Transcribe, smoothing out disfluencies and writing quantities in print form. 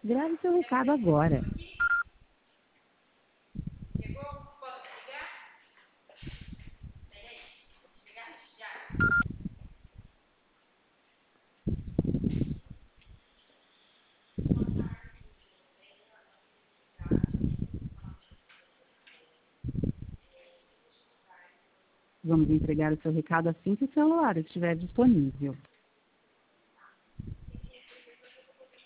Grave seu recado agora. Vamos entregar o seu recado assim que o celular estiver disponível.